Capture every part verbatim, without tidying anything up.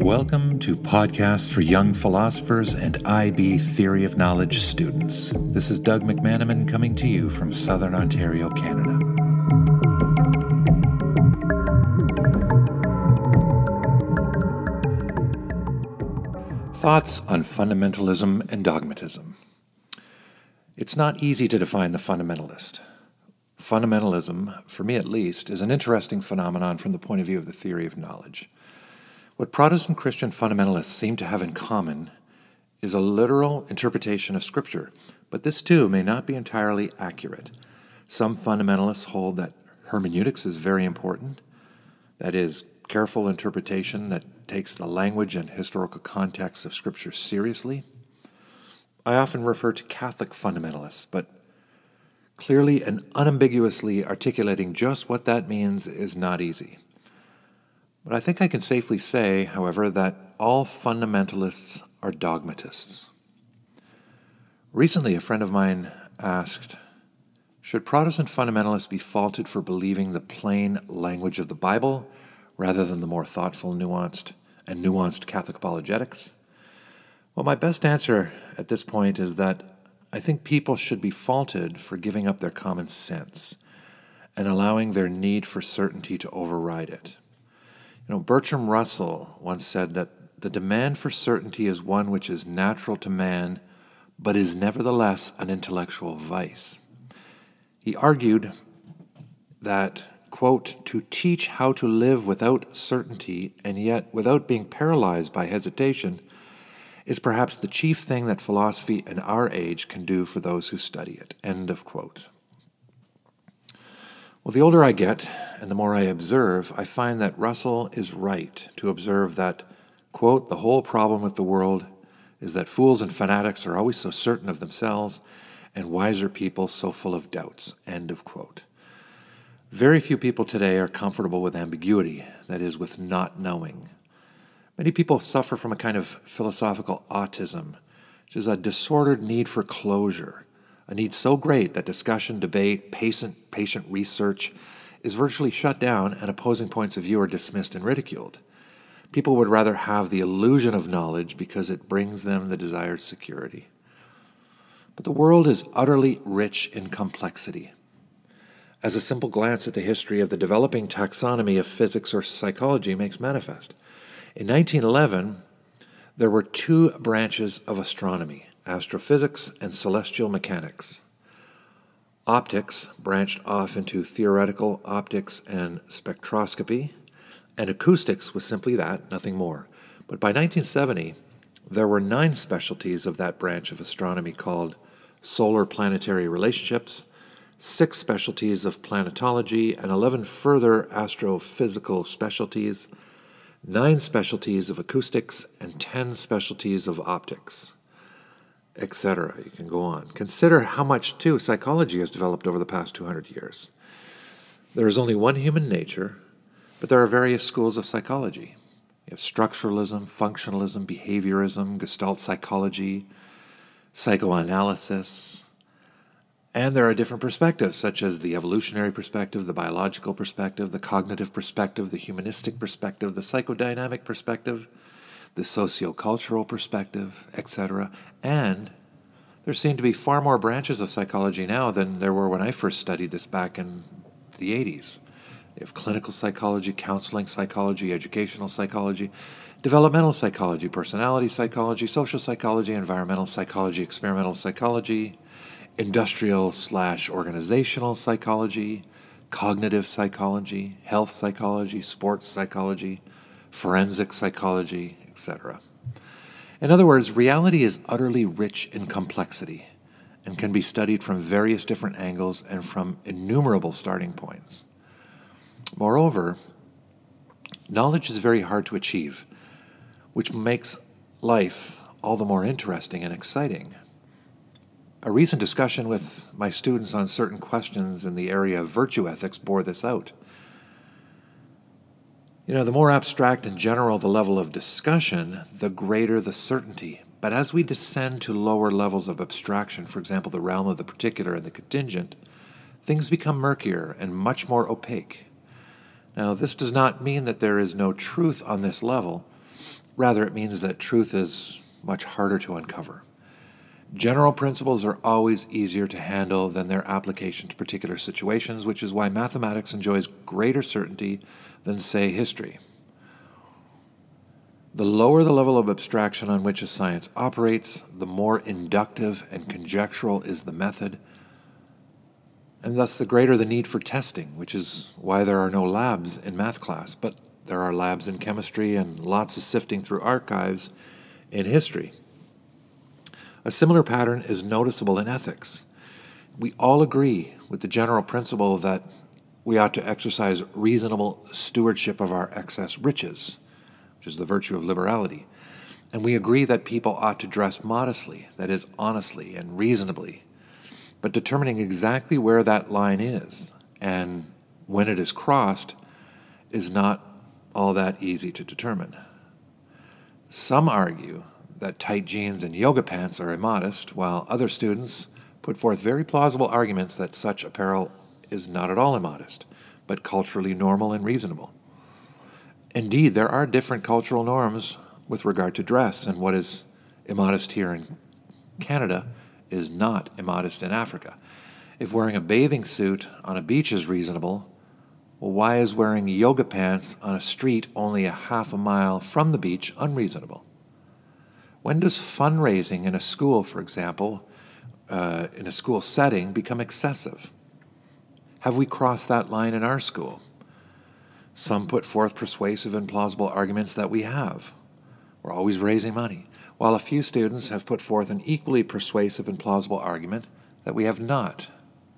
Welcome to Podcast for Young Philosophers and I B Theory of Knowledge students. This is Doug McManaman coming to you from Southern Ontario, Canada. Thoughts on fundamentalism and dogmatism. It's not easy to define the fundamentalist. Fundamentalism, for me at least, is an interesting phenomenon from the point of view of the theory of knowledge. What Protestant Christian fundamentalists seem to have in common is a literal interpretation of Scripture, but this too may not be entirely accurate. Some fundamentalists hold that hermeneutics is very important, that is, careful interpretation that takes the language and historical context of Scripture seriously. I often refer to Catholic fundamentalists, but clearly and unambiguously articulating just what that means is not easy. But I think I can safely say, however, that all fundamentalists are dogmatists. Recently, a friend of mine asked, should Protestant fundamentalists be faulted for believing the plain language of the Bible rather than the more thoughtful, nuanced, and nuanced Catholic apologetics? Well, my best answer at this point is that I think people should be faulted for giving up their common sense and allowing their need for certainty to override it. You know, Bertrand Russell once said that the demand for certainty is one which is natural to man, but is nevertheless an intellectual vice. He argued that, quote, to teach how to live without certainty and yet without being paralyzed by hesitation is perhaps the chief thing that philosophy in our age can do for those who study it, end of quote. Well, the older I get and the more I observe, I find that Russell is right to observe that, quote, the whole problem with the world is that fools and fanatics are always so certain of themselves and wiser people so full of doubts, end of quote. Very few people today are comfortable with ambiguity, that is, with not knowing. Many people suffer from a kind of philosophical autism, which is a disordered need for closure, a need so great that discussion, debate, patient, patient research is virtually shut down and opposing points of view are dismissed and ridiculed. People would rather have the illusion of knowledge because it brings them the desired security. But the world is utterly rich in complexity. As a simple glance at the history of the developing taxonomy of physics or psychology makes manifest. In nineteen eleven, there were two branches of astronomy, astrophysics and celestial mechanics. Optics branched off into theoretical optics and spectroscopy, and acoustics was simply that, nothing more. But by nineteen seventy, there were nine specialties of that branch of astronomy called solar planetary relationships, six specialties of planetology, and eleven further astrophysical specialties, nine specialties of acoustics, and ten specialties of optics, et cetera. You can go on. Consider how much, too, psychology has developed over the past two hundred years. There is only one human nature, but there are various schools of psychology. You have structuralism, functionalism, behaviorism, Gestalt psychology, psychoanalysis, and there are different perspectives, such as the evolutionary perspective, the biological perspective, the cognitive perspective, the humanistic perspective, the psychodynamic perspective, the sociocultural perspective, et cetera. And there seem to be far more branches of psychology now than there were when I first studied this back in the eighties. You have clinical psychology, counseling psychology, educational psychology, developmental psychology, personality psychology, social psychology, environmental psychology, experimental psychology, industrial slash organizational psychology, cognitive psychology, health psychology, sports psychology, forensic psychology, et cetera. In other words, reality is utterly rich in complexity and can be studied from various different angles and from innumerable starting points. Moreover, knowledge is very hard to achieve, which makes life all the more interesting and exciting. A recent discussion with my students on certain questions in the area of virtue ethics bore this out. You know, the more abstract and general the level of discussion, the greater the certainty. But as we descend to lower levels of abstraction, for example, the realm of the particular and the contingent, things become murkier and much more opaque. Now, this does not mean that there is no truth on this level, Rather, it means that truth is much harder to uncover. General principles are always easier to handle than their application to particular situations, which is why mathematics enjoys greater certainty than, say, history. The lower the level of abstraction on which a science operates, the more inductive and conjectural is the method, and thus the greater the need for testing, which is why there are no labs in math class, but there are labs in chemistry and lots of sifting through archives in history. A similar pattern is noticeable in ethics. We all agree with the general principle that we ought to exercise reasonable stewardship of our excess riches, which is the virtue of liberality. And we agree that people ought to dress modestly, that is, honestly and reasonably. But determining exactly where that line is and when it is crossed is not all that easy to determine. Some argue that tight jeans and yoga pants are immodest, while other students put forth very plausible arguments that such apparel is not at all immodest, but culturally normal and reasonable. Indeed, there are different cultural norms with regard to dress, and what is immodest here in Canada is not immodest in Africa. If wearing a bathing suit on a beach is reasonable, well, why is wearing yoga pants on a street only a half a mile from the beach unreasonable? When does fundraising in a school, for example, uh, in a school setting, become excessive? Have we crossed that line in our school? Some put forth persuasive and plausible arguments that we have. We're always raising money, while a few students have put forth an equally persuasive and plausible argument that we have not.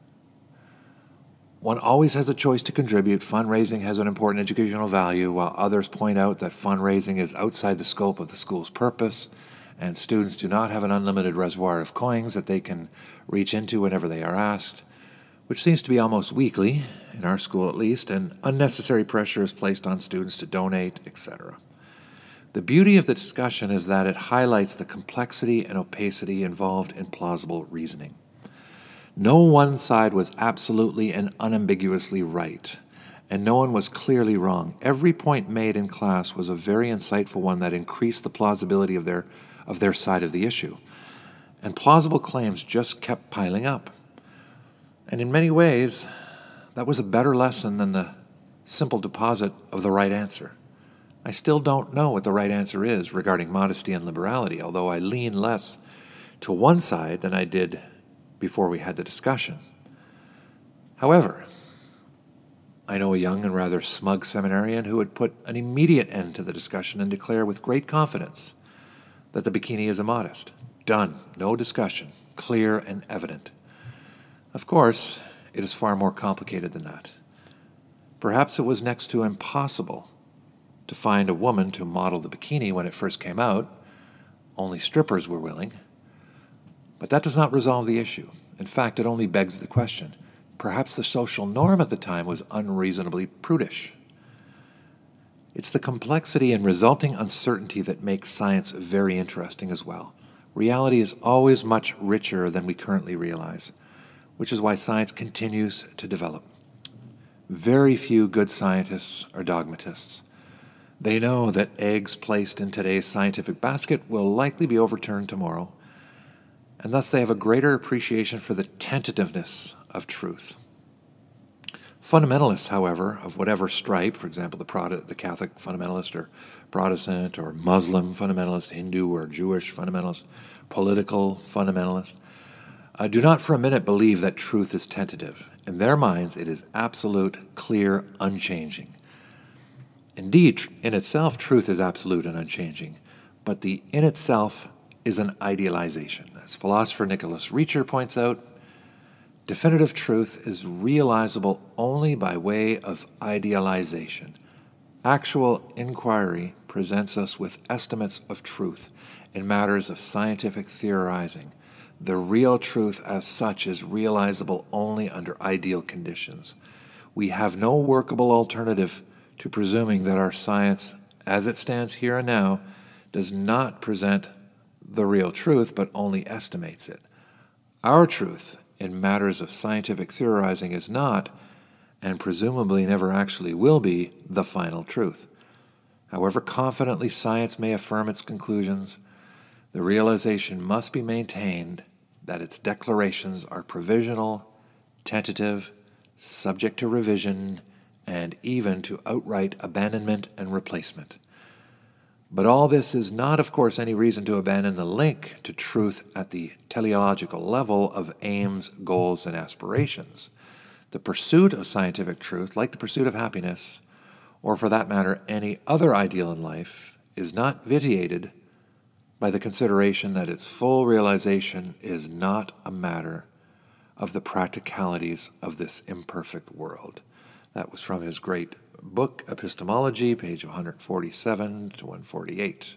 One always has a choice to contribute. Fundraising has an important educational value, while others point out that fundraising is outside the scope of the school's purpose, and students do not have an unlimited reservoir of coins that they can reach into whenever they are asked, which seems to be almost weekly, in our school at least, and unnecessary pressure is placed on students to donate, et cetera. The beauty of the discussion is that it highlights the complexity and opacity involved in plausible reasoning. No one side was absolutely and unambiguously right, and no one was clearly wrong. Every point made in class was a very insightful one that increased the plausibility of their of their side of the issue. And plausible claims just kept piling up. And in many ways, that was a better lesson than the simple deposit of the right answer. I still don't know what the right answer is regarding modesty and liberality, although I lean less to one side than I did before we had the discussion. However, I know a young and rather smug seminarian who would put an immediate end to the discussion and declare with great confidence that the bikini is immodest. Done. No discussion. Clear and evident. Of course, it is far more complicated than that. Perhaps it was next to impossible to find a woman to model the bikini when it first came out. Only strippers were willing. But that does not resolve the issue. In fact, it only begs the question. Perhaps the social norm at the time was unreasonably prudish. It's the complexity and resulting uncertainty that makes science very interesting as well. Reality is always much richer than we currently realize, which is why science continues to develop. Very few good scientists are dogmatists. They know that eggs placed in today's scientific basket will likely be overturned tomorrow, and thus they have a greater appreciation for the tentativeness of truth. Fundamentalists, however, of whatever stripe, for example, the, Prot- the Catholic fundamentalist or Protestant or Muslim fundamentalist, Hindu or Jewish fundamentalist, political fundamentalist, uh, do not for a minute believe that truth is tentative. In their minds, it is absolute, clear, unchanging. Indeed, in itself, truth is absolute and unchanging, but the in itself is an idealization. As philosopher Nicholas Reacher points out, definitive truth is realizable only by way of idealization. Actual inquiry presents us with estimates of truth in matters of scientific theorizing. The real truth as such is realizable only under ideal conditions. We have no workable alternative to presuming that our science, as it stands here and now, does not present the real truth, but only estimates it. Our truth in matters of scientific theorizing is not, and presumably never actually will be, the final truth. However confidently science may affirm its conclusions, the realization must be maintained that its declarations are provisional, tentative, subject to revision, and even to outright abandonment and replacement. But all this is not, of course, any reason to abandon the link to truth at the teleological level of aims, goals, and aspirations. The pursuit of scientific truth, like the pursuit of happiness, or for that matter, any other ideal in life, is not vitiated by the consideration that its full realization is not a matter of the practicalities of this imperfect world. That was from his great book, Epistemology, page one forty-seven to one forty-eight.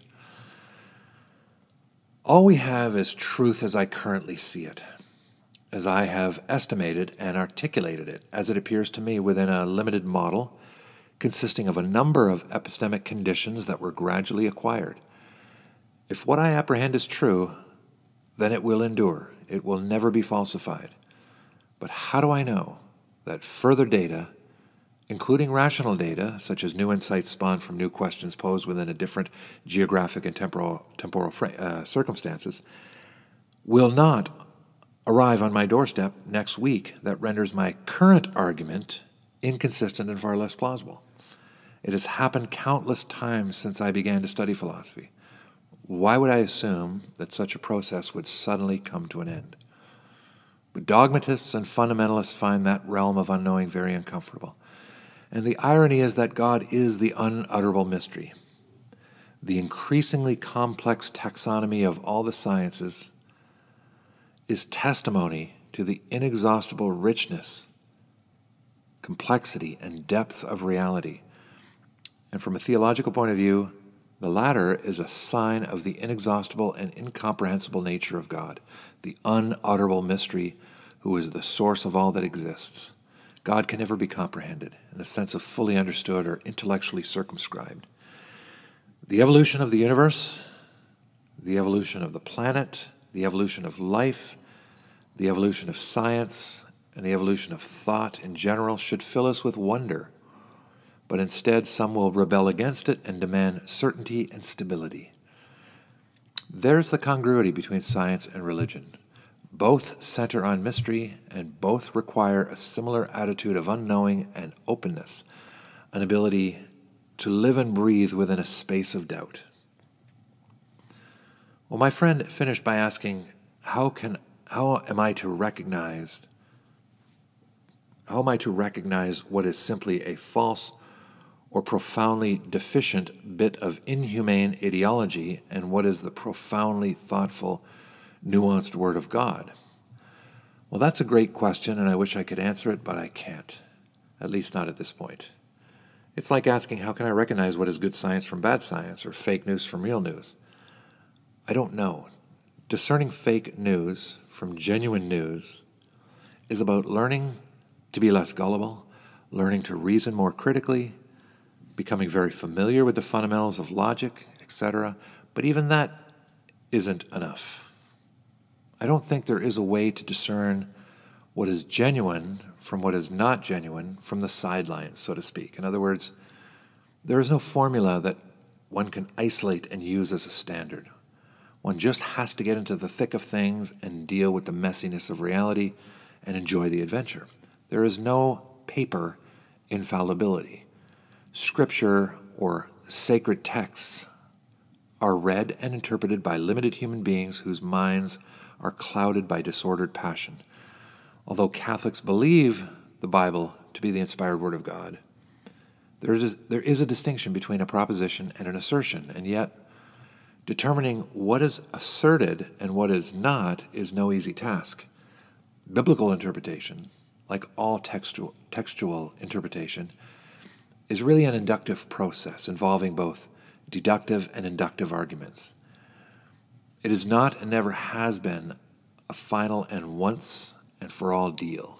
All we have is truth as I currently see it, as I have estimated and articulated it, as it appears to me within a limited model consisting of a number of epistemic conditions that were gradually acquired. If what I apprehend is true, then it will endure. It will never be falsified. But how do I know that further data, including rational data, such as new insights spawned from new questions posed within a different geographic and temporal, temporal uh, circumstances, will not arrive on my doorstep next week that renders my current argument inconsistent and far less plausible? It has happened countless times since I began to study philosophy. Why would I assume that such a process would suddenly come to an end? But dogmatists and fundamentalists find that realm of unknowing very uncomfortable. And the irony is that God is the unutterable mystery. The increasingly complex taxonomy of all the sciences is testimony to the inexhaustible richness, complexity, and depth of reality. And from a theological point of view, the latter is a sign of the inexhaustible and incomprehensible nature of God, the unutterable mystery who is the source of all that exists. God can never be comprehended in the sense of fully understood or intellectually circumscribed. The evolution of the universe, the evolution of the planet, the evolution of life, the evolution of science, and the evolution of thought in general should fill us with wonder. But instead, some will rebel against it and demand certainty and stability. There's the congruity between science and religion. Both center on mystery, and both require a similar attitude of unknowing and openness, an ability to live and breathe within a space of doubt. Well, my friend finished by asking, how can, how am I to recognize, how am I to recognize what is simply a false or profoundly deficient bit of inhumane ideology, and what is the profoundly thoughtful, nuanced Word of God? Well, that's a great question, and I wish I could answer it, but I can't, at least not at this point. It's like asking, how can I recognize what is good science from bad science, or fake news from real news? I don't know. Discerning fake news from genuine news is about learning to be less gullible, learning to reason more critically, becoming very familiar with the fundamentals of logic, et cetera. But even that isn't enough. I don't think there is a way to discern what is genuine from what is not genuine from the sidelines, so to speak. In other words, there is no formula that one can isolate and use as a standard. One just has to get into the thick of things and deal with the messiness of reality and enjoy the adventure. There is no paper infallibility. Scripture or sacred texts are read and interpreted by limited human beings whose minds are clouded by disordered passion. Although Catholics believe the Bible to be the inspired Word of God, there is, there is a distinction between a proposition and an assertion, and yet determining what is asserted and what is not is no easy task. Biblical interpretation, like all textual, textual interpretation, is really an inductive process involving both deductive and inductive arguments. It is not and never has been a final and once and for all deal.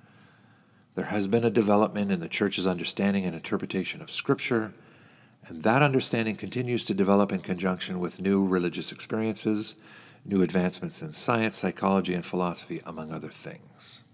There has been a development in the Church's understanding and interpretation of Scripture, and that understanding continues to develop in conjunction with new religious experiences, new advancements in science, psychology, and philosophy, among other things.